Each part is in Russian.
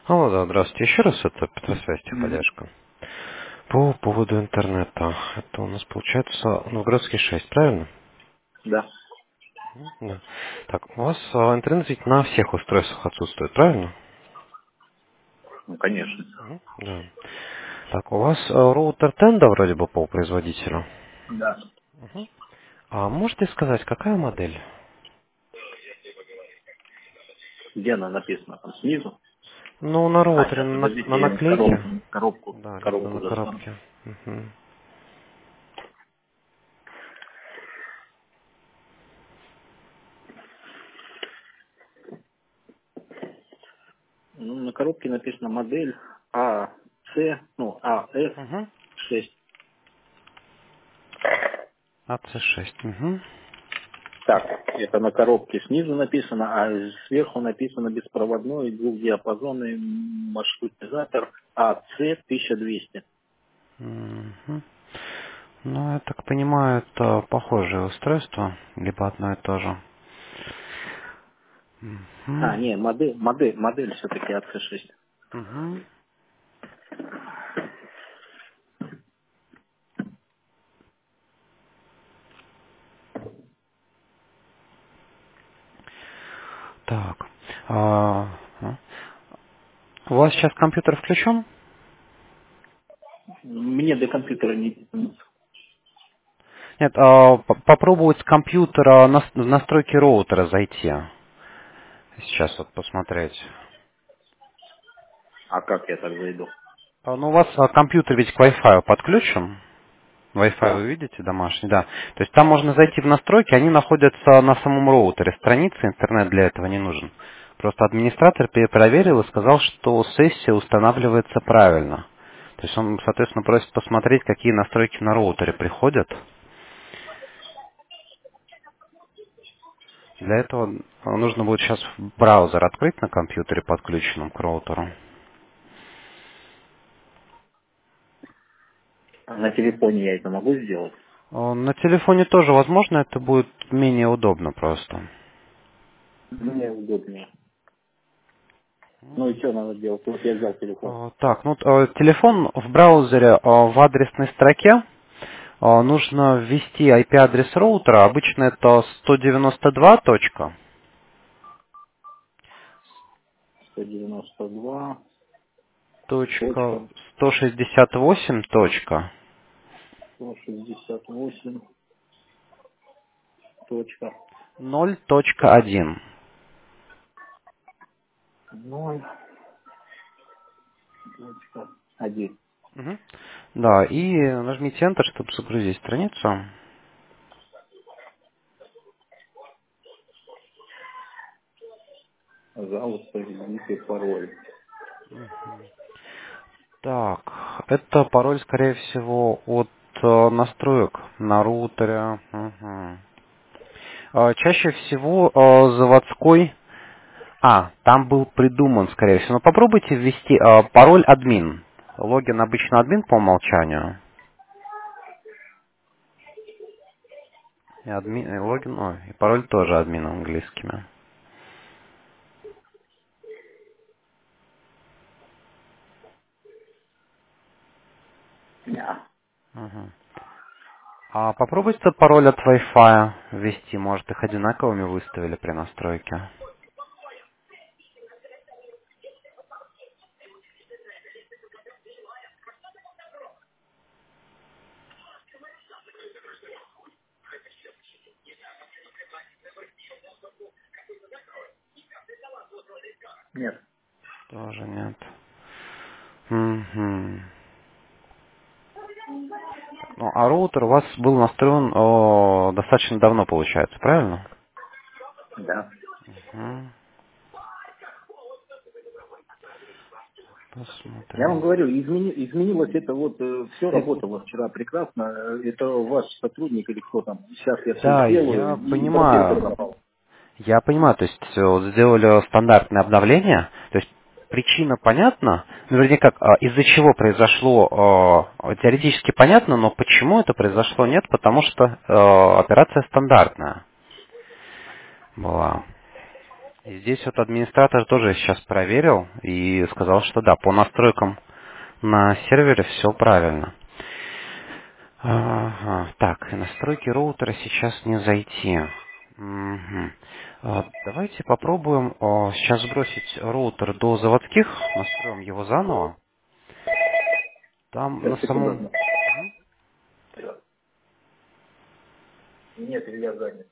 Алло, да, здравствуйте. Еще раз это Петросвязь, Мгм. техподдержка. По поводу интернета. Это у нас получается Новгородский 6, правильно? Да, Да. Так, у вас интернет ведь на всех устройствах отсутствует, правильно? ну конечно. Да. Так, у вас роутер Tenda вроде бы по производителю. Да. А можете сказать, какая модель? Где она написана? Там снизу? Ну, на А, роутере, сейчас, на подождите, я наклейке. Да, либо коробку на достану. коробке. Мгм. Ну, на коробке написана модель АС, ну, Угу. АС6. АЦ6. Угу. Так, это на коробке снизу написано, а сверху написано беспроводной двухдиапазонный маршрутизатор АЦ1200. Мгм. Ну, я так понимаю, это похожее устройство, либо одно и то же. А, Мгм. не, модель все-таки АЦ6. Мгм. Так. А. У вас сейчас компьютер включен? Мне до компьютера не... Нет, попробовать с компьютера в настройки роутера зайти. Сейчас вот посмотреть. А как я так зайду? Ну, у вас компьютер ведь к Wi-Fi подключен. Wi-Fi Да. вы видите домашний, да. То есть там можно зайти в настройки, они находятся на самом роутере. Страницы, интернет для этого не нужен. Просто администратор перепроверил и сказал, что сессия устанавливается правильно. То есть он, соответственно, просит посмотреть, какие настройки на роутере приходят. Для этого нужно будет сейчас браузер открыть на компьютере, подключенном к роутеру. А на телефоне я это могу сделать? На телефоне тоже возможно, это будет менее удобно просто. Мне удобнее. Ну и что надо делать? Вот я взял телефон. Так, ну телефон в браузере в адресной строке нужно ввести IP-адрес роутера. Обычно это 192. 192 Точка точка 168. 168 точка 0.1. 0 точка 1. Мгм. Да, и нажмите Enter, чтобы загрузить страницу. Пожалуйста, введите пароль. Так, это пароль, скорее всего, от настроек на рутере. Мгм. Чаще всего заводской. Там был придуман, скорее всего. Но попробуйте ввести пароль админ. Логин обычно админ по умолчанию. И логин, и пароль тоже админ английскими. Да. Мгм. А попробуйте пароль от Wi-Fi ввести. Может, их одинаковыми выставили при настройке. Нет. Тоже нет. Мгм. Ну, а роутер у вас был настроен достаточно давно, получается, правильно? Да. Мгм. Я вам Посмотрим. говорю, изменилось это вот, все Нет, работало вчера прекрасно. Это ваш сотрудник или кто там. Сейчас я все да, сделаю я и компьютер понимаю. пропал. Я понимаю, то есть вот сделали стандартное обновление, то есть причина понятна, ну, вернее как, из-за чего произошло, теоретически понятно, но почему это произошло, нет, потому что операция стандартная была. И здесь вот администратор тоже сейчас проверил и сказал, что да, по настройкам на сервере все правильно. Ага, так, и настройки роутера сейчас не зайти. Мгм. Давайте попробуем сейчас сбросить роутер до заводских, настроим его заново. Там на Сейчас, секунду. самом... Мгм. Нет, Илья занят.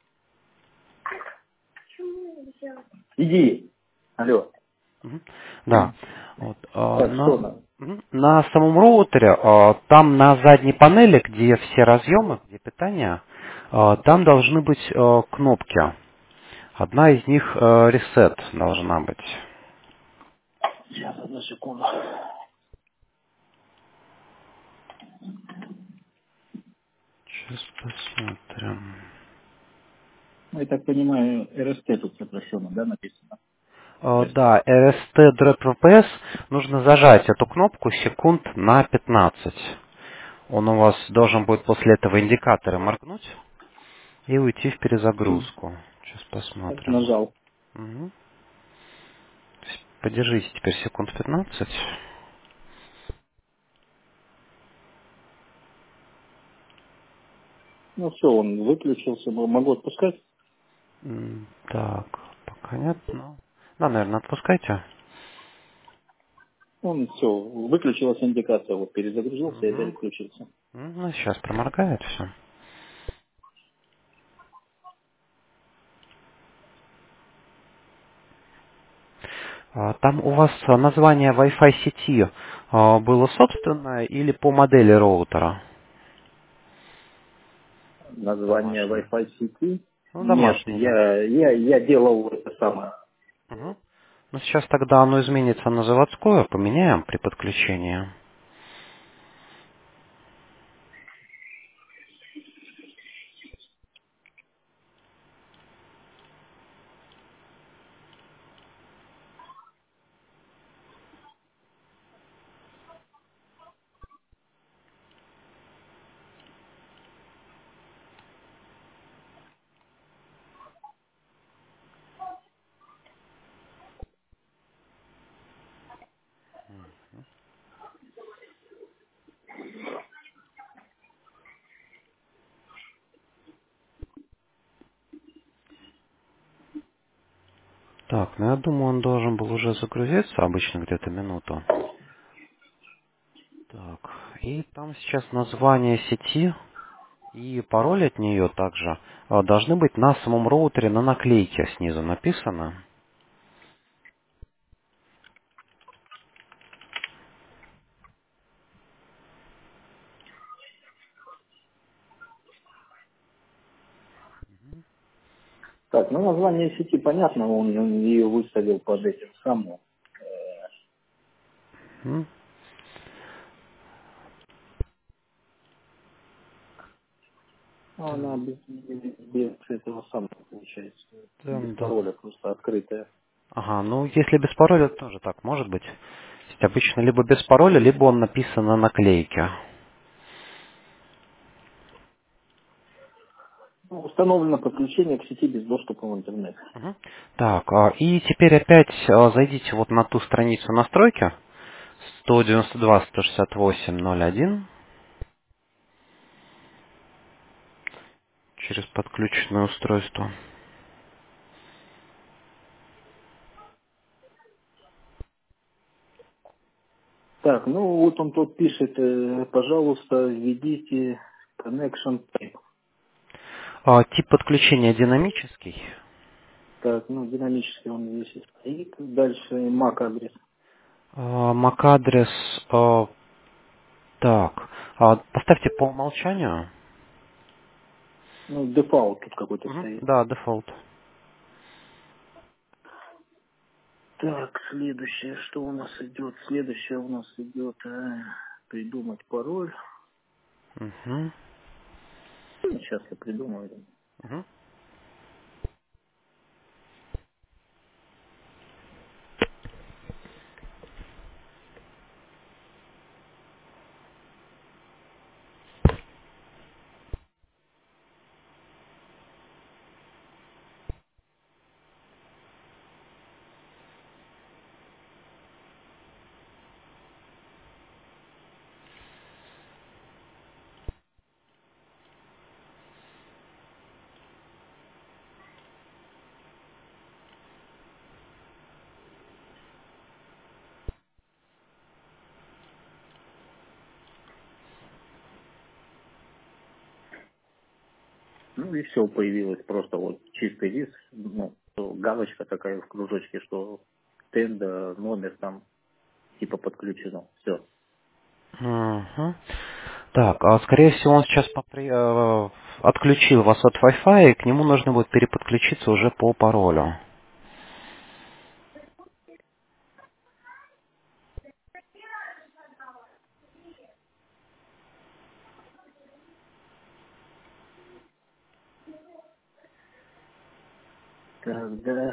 Иди. Алло. Мгм. Да. Вот, Так, что надо? на самом роутере, там на задней панели, где все разъемы, где питание, там должны быть кнопки. Одна из них reset должна быть. Сейчас, одну секунду. Сейчас посмотрим. Ну, я так понимаю, РСТ тут сокращенно, да, написано? Да, RST-VPS нужно зажать эту кнопку секунд на 15. Он у вас должен будет после этого индикаторы моргнуть и уйти в перезагрузку. Сейчас Так, посмотрим. нажал. Мгм. Подержите теперь секунд 15. Ну все, он выключился, могу отпускать. Так, пока нет, но... Да, наверное, отпускайте. Он все, выключилась индикация, вот перезагрузился и Мгм. переключился. Ну, сейчас проморгает все. Там у вас название Wi-Fi сети было собственное или по модели роутера Название домашней? Wi-Fi сети? Ну, Нет, домашней, да. я делал это самое. Мгм. Ну, сейчас тогда оно изменится на заводское, поменяем при подключении. Так, ну я думаю, он должен был уже загрузиться, обычно где-то минуту. Так, и там сейчас название сети и пароль от нее также должны быть на самом роутере на наклейке снизу написано. Так, ну название сети понятно, он ее выставил под этим самым. М? Ну, Да, она без этого самого получается. да, Без да. пароля, просто открытая. Ага, ну если без пароля, тоже так может быть. То есть обычно либо без пароля, либо он написан на наклейке. Ну, установлено подключение к сети без доступа в интернет. Мгм. Так, и теперь опять зайдите вот на ту страницу настройки 192.168.01 через подключенное устройство. Так, ну вот он тут пишет, пожалуйста, введите connection type. Тип подключения динамический. Так, ну динамически он здесь и стоит. Дальше MAC адрес. MAC-адрес, так, поставьте по умолчанию. Ну, дефолт тут какой-то Мгм. стоит. Да, дефолт. Так, следующее, что у нас идет? Следующее у нас идет придумать пароль. Мгм. Ну, сейчас я придумаю. Мгм. Ну и все, появилось просто вот чистый лист, ну, галочка такая в кружочке, что тенда, номер там типа подключено. Все. Мгм. Так, скорее всего, он сейчас отключил вас от Wi-Fi, и к нему нужно будет переподключиться уже по паролю. Так, да.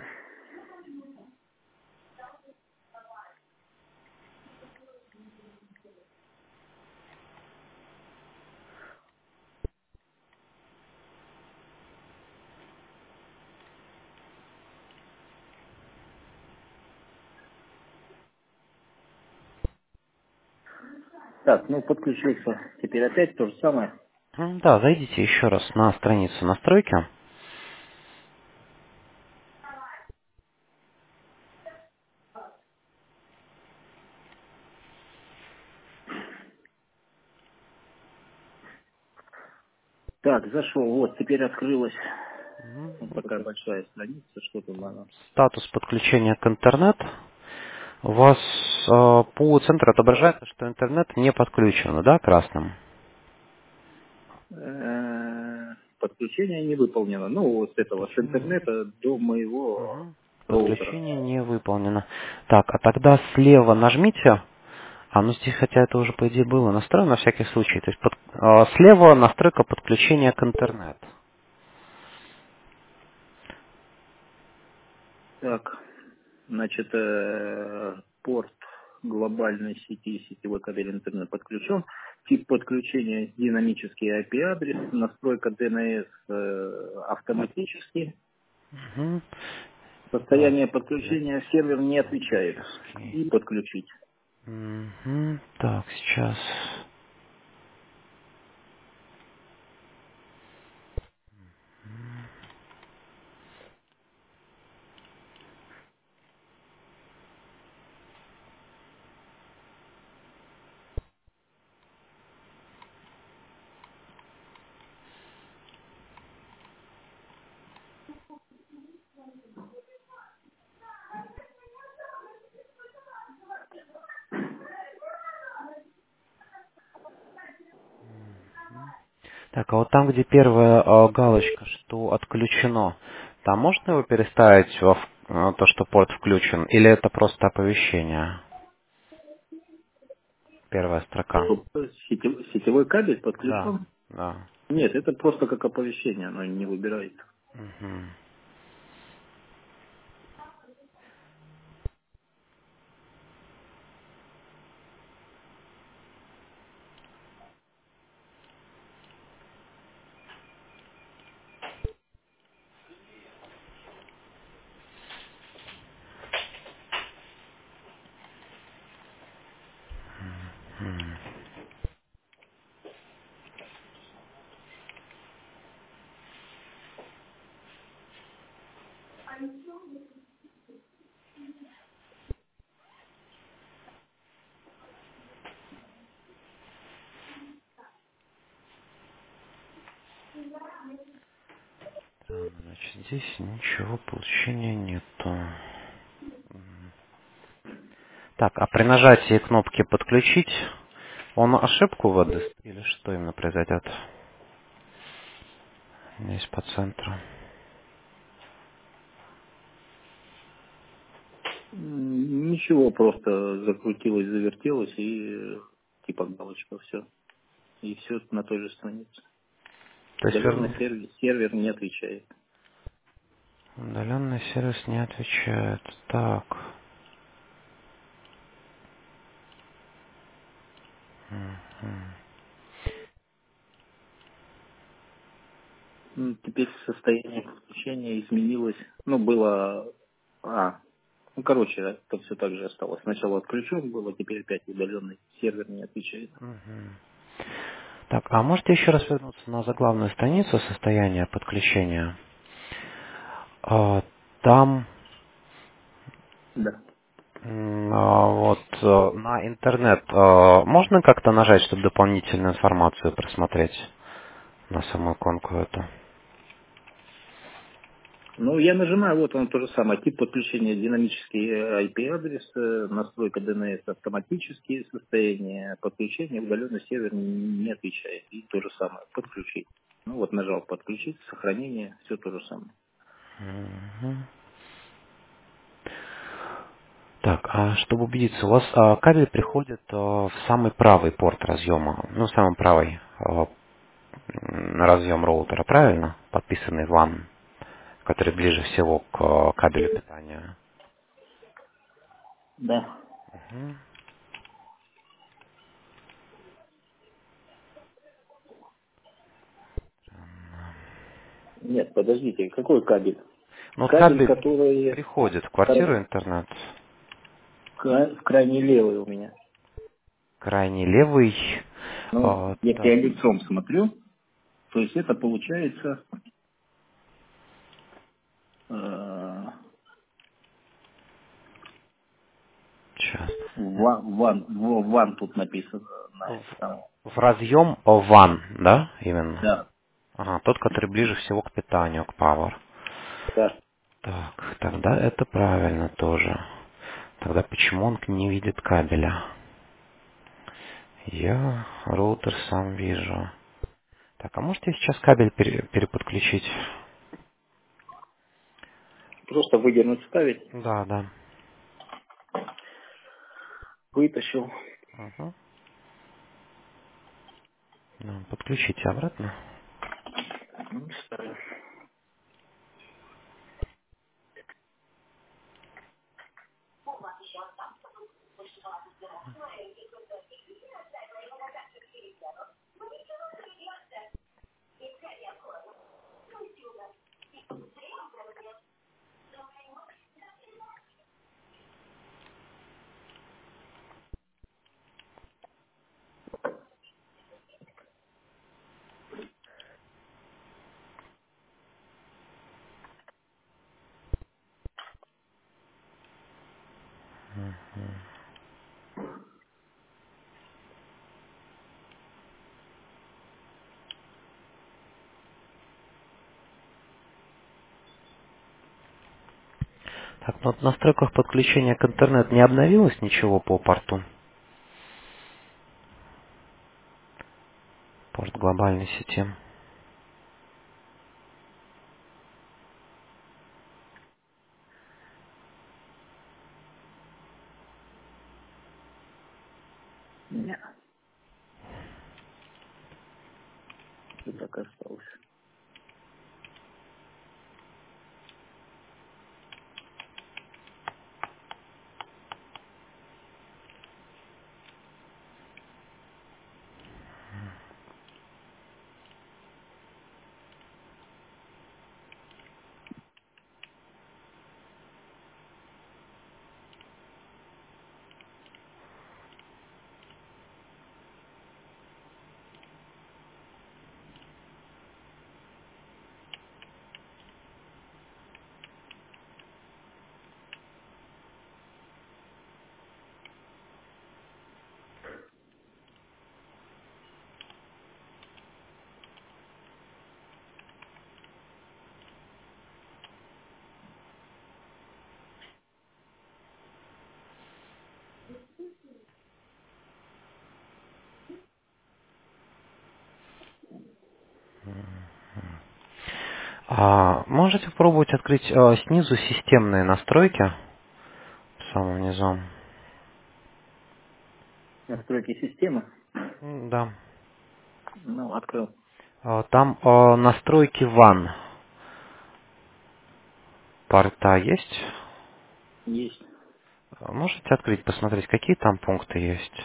Так, ну подключился. Теперь опять то же самое. Да, зайдите еще раз на страницу настройки. Так, зашел. Вот, теперь открылась Мгм. вот такая большая страница. Что тут она? Статус подключения к интернету. У вас по центру отображается, что интернет не подключен, да, красным? Подключение не выполнено. Ну, вот с этого, с Подключение. интернета до моего Мгм. роутера. Подключение не выполнено. Так, а тогда слева нажмите. Ну здесь, хотя это уже, по идее, было настроено на всякий случай. То есть слева настройка подключения к интернету. Так, значит, порт глобальной сети, сетевой кабель интернет подключен. Тип подключения динамический IP-адрес, настройка DNS автоматически. Мгм. Так, Состояние подключения сервер не отвечает. динамический. И подключить. Мгм. Так, сейчас. Так, а вот там, где первая галочка, что отключено, там можно его переставить то, что порт включен, или это просто оповещение? Первая строка. Чтоб сетевой кабель Да, подключен? да. Нет, это просто как оповещение, оно не выбирает. Мгм. Так, значит, здесь ничего получения нету. Так, а при нажатии кнопки «Подключить» он ошибку выдаст? Или что именно произойдет? Здесь по центру. Ничего, просто закрутилось, завертелось и типа галочка, все. И все на той же странице. То есть Удаленный сервер не отвечает. удаленный сервис не отвечает. Так. Теперь состояние подключения изменилось. Ну, было... ну, короче, это все так же осталось. Сначала отключен было, теперь опять удаленный сервер не отвечает. Мгм. Так, а можете еще раз вернуться на заглавную страницу состояния подключения? Там Да. вот на интернет можно как-то нажать, чтобы дополнительную информацию просмотреть на саму иконку эту? Ну, я нажимаю, вот он то же самое. Тип подключения динамический IP-адрес, настройка DNS автоматические, состояние подключения, удаленный сервер не отвечает. И то же самое, подключить. Ну вот нажал подключить, сохранение, все то же самое. Мгм. Так, а чтобы убедиться, у вас кабель приходит в самый правый порт разъема, ну, самый правый разъем роутера, правильно? Подписанный WAN, который ближе всего к кабелю питания. Да. Мгм. Нет, подождите, какой кабель? Ну, вот Кабель, кабель который приходит в квартиру интернет, в крайне левый у меня. крайне левый. Ну, если я Так, лицом смотрю, то есть это получается э, сейчас. ван тут написано на В, это самое. в разъем WAN, да, именно? Да, Ага, тот, который ближе всего к питанию, к Power. да. Так, тогда это правильно тоже. Тогда почему он не видит кабеля? Я роутер сам вижу. Так, а можете сейчас кабель переподключить? Просто выдернуть, ставить, Да, да. вытащил. Угу. Ну, подключите обратно. Ну, ставлю. Так, ну вот в настройках подключения к интернету не обновилось ничего по порту? Порт глобальной сети. Нет, все так и осталось. Можете попробовать открыть снизу системные настройки, в самом низу. Настройки системы. Да. Ну, открыл. Там настройки WAN. Порта есть? Есть. Можете открыть, посмотреть, какие там пункты есть?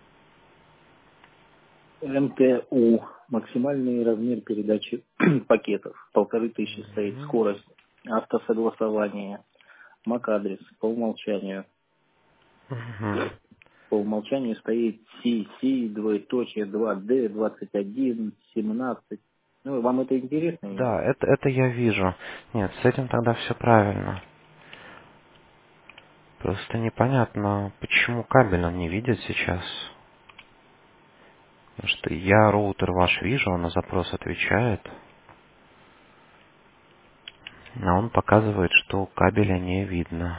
МТУ. Максимальный размер передачи пакетов. 1500 стоит. Мгм. Скорость. Автосогласование. MAC-адрес. По умолчанию. Мгм. По умолчанию стоит CC, двоеточие, 2D, 21, 17. Ну, вам это интересно или нет? Да, это я вижу. Нет, с этим тогда все правильно. Просто непонятно, почему кабель он не видит сейчас. Потому что я роутер ваш вижу, он на запрос отвечает. А он показывает, что кабеля не видно.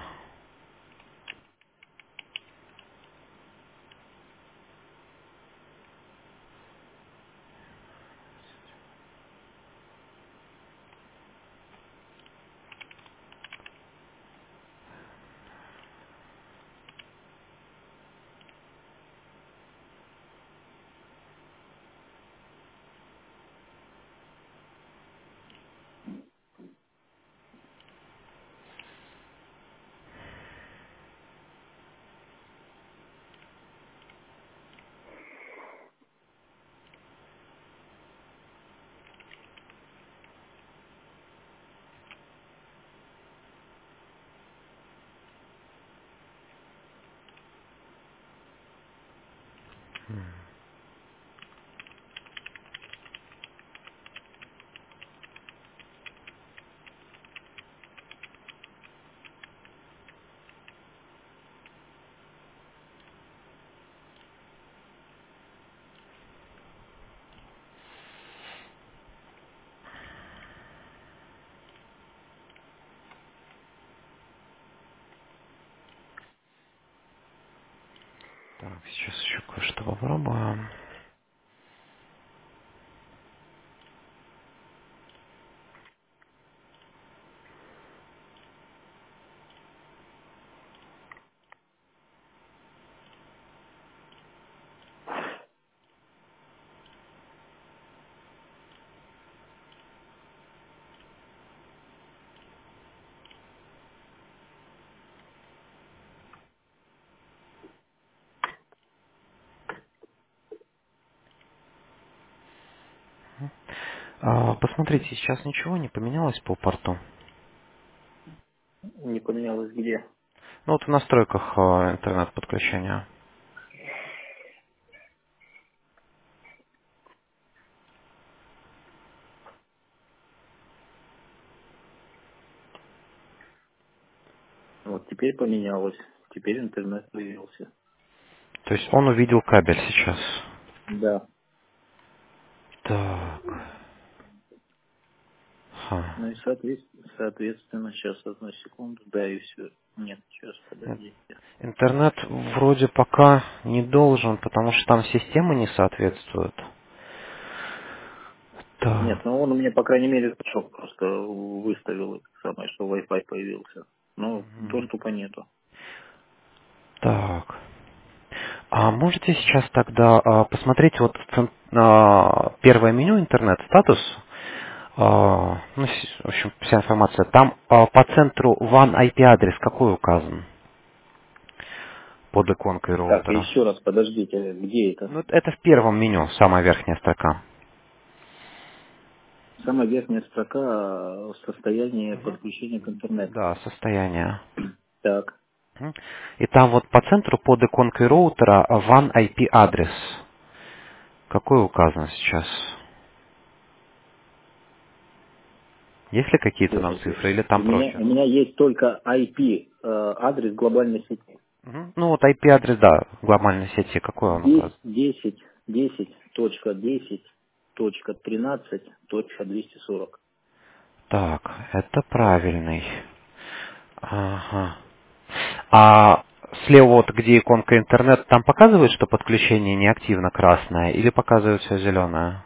Так, сейчас еще кое-что попробуем. Посмотрите, сейчас ничего не поменялось по порту. Не поменялось где. Ну вот в настройках интернет-подключения. Вот теперь поменялось. Теперь интернет появился. То есть он увидел кабель сейчас. Да. Так. Ха. Ну и соответственно, сейчас одну секунду, да, и все. Нет, сейчас, подождите. Интернет вроде пока не должен, потому что там система не соответствует. Нет, Так. ну он у меня, по крайней мере, шок просто выставил это самое, что Wi-Fi появился. Но Мгм. доступа нету. Так. А можете сейчас тогда посмотреть вот первое меню интернет-статус? Ну, в общем, вся информация. Там по центру WAN IP-адрес какой указан под иконкой Так, роутера? еще раз, подождите, где это? Ну, это в первом меню, самая верхняя строка. Самая верхняя строка состояние Мгм. подключения к интернету. Да, состояние. Так, Мгм. И там вот по центру под иконкой роутера WAN IP-адрес. Какой указан сейчас? Есть ли какие-то там слушайте, цифры или у там меня, у прочее? меня есть только IP, адрес глобальной сети. Мгм. Ну вот IP-адрес, да, глобальной сети, какой он указан? 10.10.10.13.240. Так, это правильный. Ага. А слева вот, где иконка интернет, там показывает, что подключение неактивно красное или показывает все зеленое?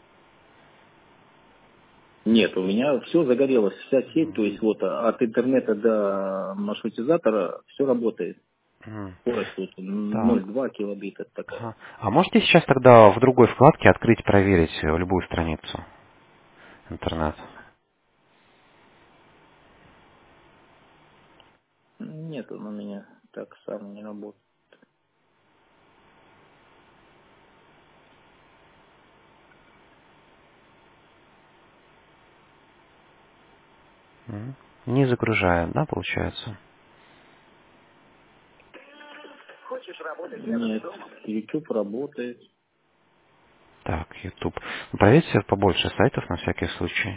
Нет, у меня все загорелось, вся сеть, то есть вот от интернета до маршрутизатора все работает. М. Скорость тут Так. 0,2 килобита такая. Ага. А можете сейчас тогда в другой вкладке открыть, проверить любую страницу интернет? Нет, он у меня так сам не работает. М. Не загружает, да, получается? Нет, YouTube работает. Так, YouTube. Ну, проверьте побольше сайтов на всякий случай.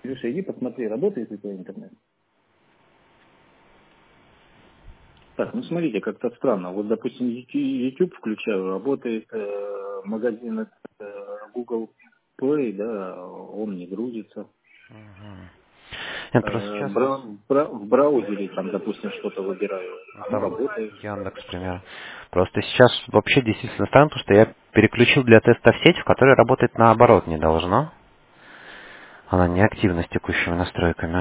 Илюша, иди посмотри, работает ли твой интернет. Так, ну смотрите, как-то странно. Вот, допустим, YouTube включаю, работает магазин Google Play, да, он не грузится. Нет, просто сейчас В браузере, там, допустим, что-то выбираю, оно там работает. Яндекс, пример. Просто сейчас вообще действительно странно, потому что я переключил для теста в сеть, в которой работать наоборот не должно. Она не активна с текущими настройками.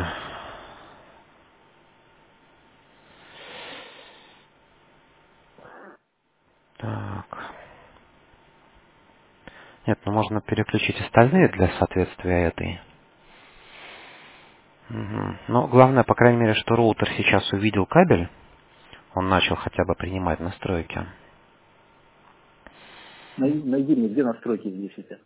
Так. Нет, ну можно переключить остальные для соответствия этой. Мгм. Но главное, по крайней мере, что роутер сейчас увидел кабель. Он начал хотя бы принимать настройки. Найди мне, где настройки здесь сейчас.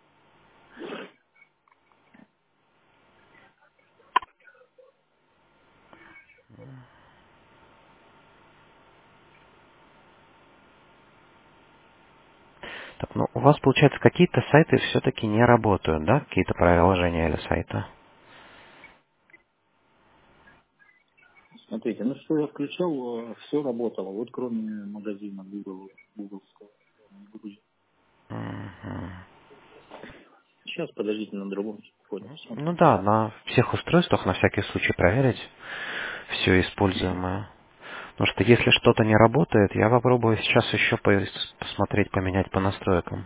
Так, ну у вас, получается, какие-то сайты все-таки не работают, да? Какие-то приложения или сайты? Смотрите, ну что я включал, все работало, вот кроме магазина Google. Мгм. Сейчас, подождите, на другом телефоне Ну посмотрю. да, на всех устройствах на всякий случай проверить все используемое. Потому что если что-то не работает, я попробую сейчас еще посмотреть, поменять по настройкам.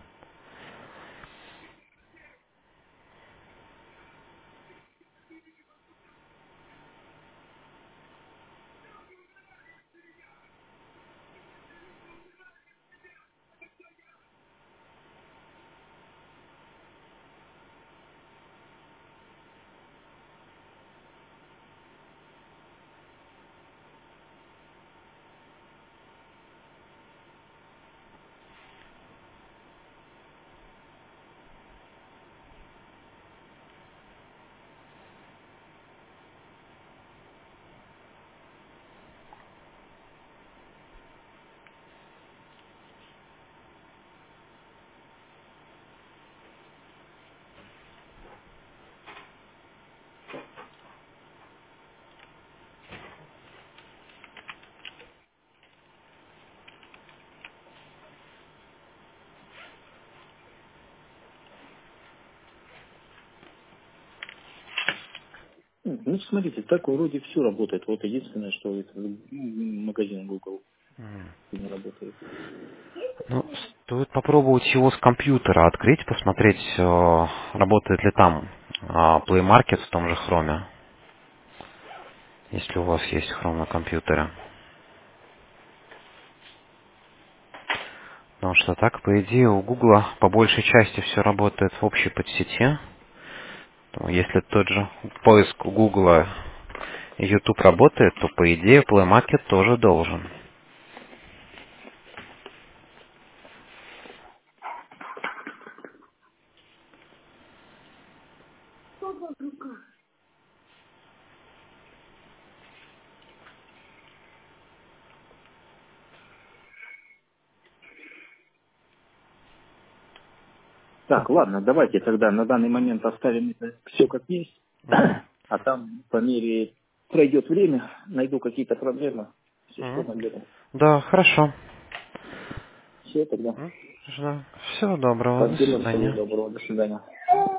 Ну, смотрите, так вроде все работает. Вот единственное, что это магазин Google не работает. Ну, стоит попробовать его с компьютера открыть, посмотреть, работает ли там Play Market в том же Chrome, если у вас есть Chrome на компьютере. Потому что так, по идее, у Google по большей части все работает в общей подсети. То если тот же поиск у Google и YouTube работает, то, по идее, Play Market тоже должен. Так, ладно, давайте тогда на данный момент оставим это все как есть. Мгм. А там по мере пройдет время, найду какие-то проблемы. Если что, Мгм. наберу. Да, хорошо. Все тогда. Всего доброго, до Спасибо, всего свидания. доброго, до свидания.